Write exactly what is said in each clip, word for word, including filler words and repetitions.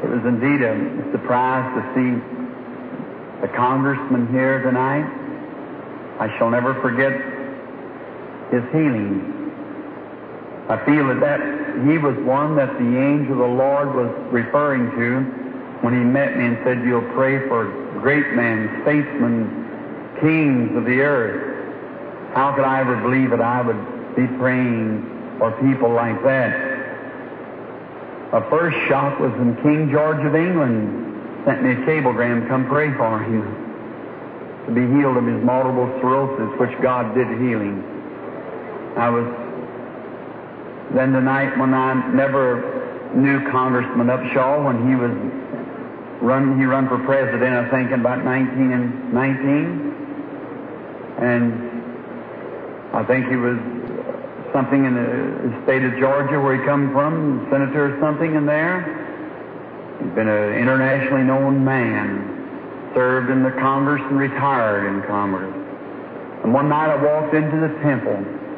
It was indeed a surprise to see the congressman here tonight. I shall never forget his healing. I feel that, that he was one that the angel of the Lord was referring to when he met me and said, "You'll pray for great men, statesmen, kings of the earth." How could I ever believe that I would be praying for people like that? My first shock was when King George of England sent me a cablegram, "Come pray for him," to be healed of his multiple sclerosis, which God did healing. I was then tonight when I never knew Congressman Upshaw when he was run. He run for president, I think, in about nineteen and nineteen, and I think he was something in the state of Georgia where he come from, senator or something in there. He's been an internationally known man, served in the Congress and retired in Congress. And one night I walked into the temple,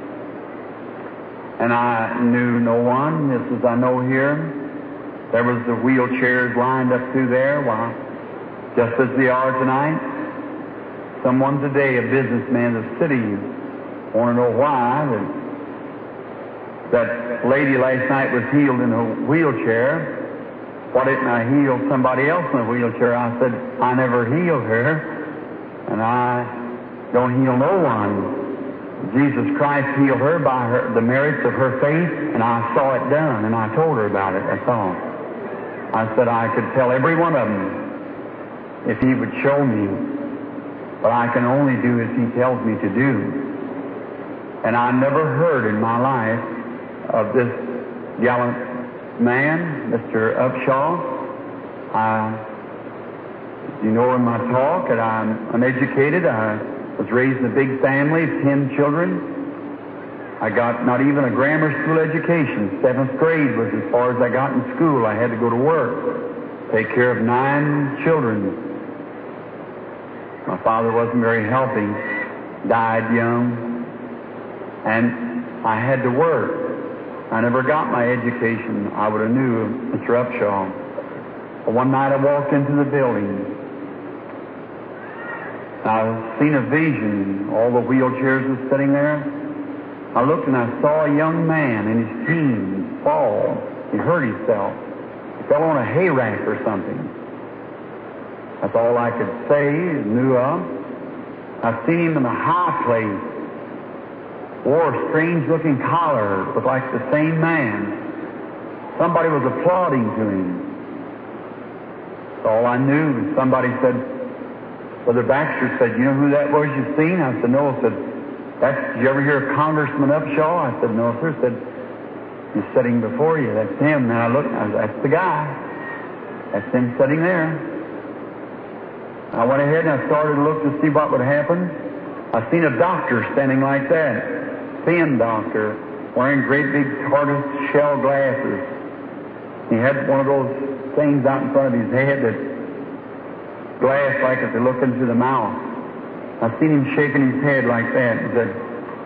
and I knew no one, just as I know here. There was the wheelchairs lined up through there, while, just as they are tonight. Someone today, a businessman of the city, want to know why that, that lady last night was healed in a wheelchair. Why didn't I heal somebody else in a wheelchair? I said, I never healed her, and I don't heal no one. Jesus Christ healed her by her, the merits of her faith, and I saw it done, and I told her about it. That's all. I said I could tell every one of them if he would show me, but I can only do as he tells me to do. And I never heard in my life of this gallant man, Mister Upshaw. I, you know in my talk that I'm uneducated. I was raised in a big family of ten children. I got not even a grammar school education. Seventh grade was as far as I got in school. I had to go to work, take care of nine children. My father wasn't very healthy, died young, and I had to work. I never got my education. I would have knew Mister Upshaw. But one night I walked into the building. I seen a vision. All the wheelchairs were sitting there. I looked and I saw a young man in his teens fall. He hurt himself. He fell on a hay rack or something. That's all I could say, knew of. I seen him in a high place. Wore a strange-looking collar, looked like the same man. Somebody was applauding to him. That's all I knew. Somebody said, Brother Baxter said, "You know who that was you seen?" I said, "No." I said, "That's, did you ever hear of Congressman Upshaw?" I said, "No, sir." I said, "He's sitting before you. That's him." And I looked, and I said, "That's the guy. That's him sitting there." I went ahead and I started to look to see what would happen. I seen a doctor standing like that. Thin doctor, wearing great big tortoise shell glasses. He had one of those things out in front of his head that glass like if they look into the mouth. I seen him shaking his head like that. He said,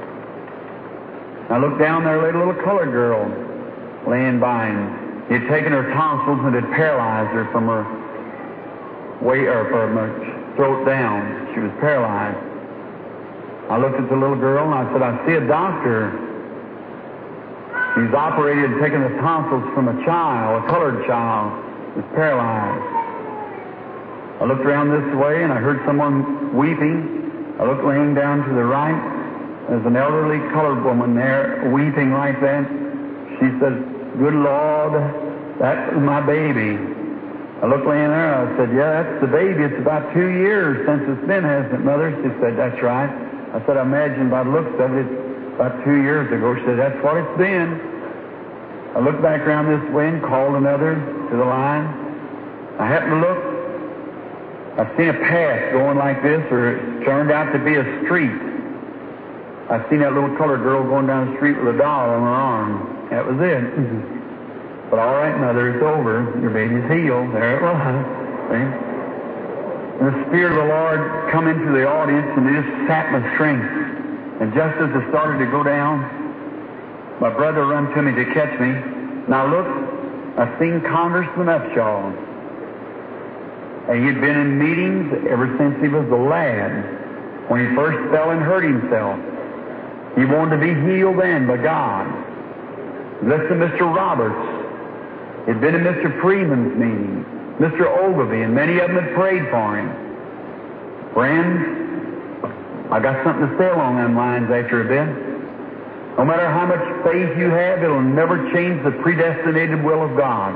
I looked down there, laid a little colored girl laying by him. He had taken her tonsils and had paralyzed her from her way or from her throat down. She was paralyzed. I looked at the little girl and I said, "I see a doctor. He's operated and taken the tonsils from a child, a colored child, who's paralyzed." I looked around this way and I heard someone weeping. I looked laying down to the right. There's an elderly colored woman there weeping like that. She said, "Good Lord, that's my baby." I looked laying there. I said, "Yeah, that's the baby. It's about two years since it's been, hasn't it, Mother?" She said, "That's right." I said, "I imagine by the looks of it, it's about two years ago." She said, "That's what it's been." I looked back around this way and called another to the line. I happened to look. I seen a path going like this, or it turned out to be a street. I seen that little colored girl going down the street with a doll on her arm. That was it. But all right, Mother, it's over. Your baby's healed. There it was. See? And the Spirit of the Lord come into the audience and it just sapped my strength. And just as it started to go down, my brother run to me to catch me. And I looked, I seen Congressman Upshaw. And he'd been in meetings ever since he was a lad. When he first fell and hurt himself, he wanted to be healed then by God. Listen to Mister Roberts. He'd been in Mister Freeman's meeting, Mister Ogilvie, and many of them had prayed for him. Friends, I got something to say along them lines after a bit. No matter how much faith you have, it'll never change the predestinated will of God.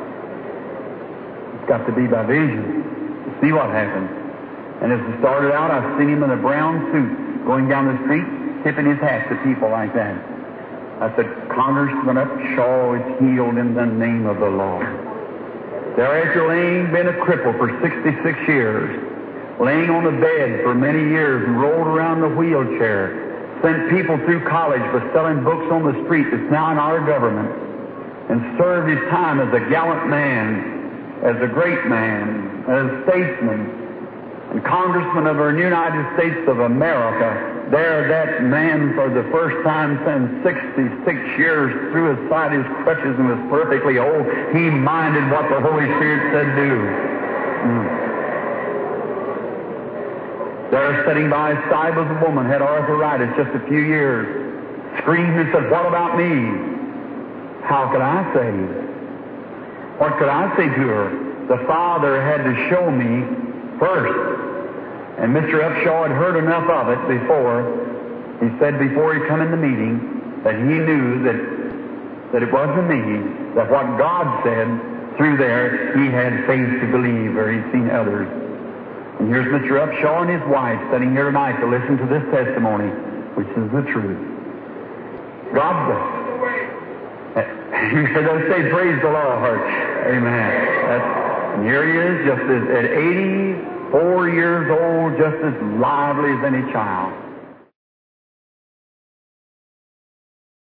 It's got to be by vision to see what happens. And as it started out, I seen him in a brown suit going down the street, tipping his hat to people like that. I said, Congressman Upshaw is healed in the name of the Lord. Thereafter, laying, been a cripple for sixty-six years, laying on the bed for many years and rolled around the wheelchair, sent people through college for selling books on the street that's now in our government, and served his time as a gallant man, as a great man, as a statesman, and congressman of the United States of America. There, that man, for the first time since sixty-six years, threw aside his crutches and was perfectly whole. He minded what the Holy Spirit said do. Mm. There, sitting by his side, was a woman, had arthritis just a few years, screamed and said, "What about me? How could I save? What could I say to her? The Father had to show me first." And Mister Upshaw had heard enough of it before. He said before he come in the meeting that he knew that, that it wasn't me, that what God said through there, he had faith to believe, or he'd seen others. And here's Mister Upshaw and his wife sitting here tonight to listen to this testimony, which is the truth. God bless. You should say, praise the Lord. Amen. That's, and here he is, just as, at eighty-four years old, just as lively as any child.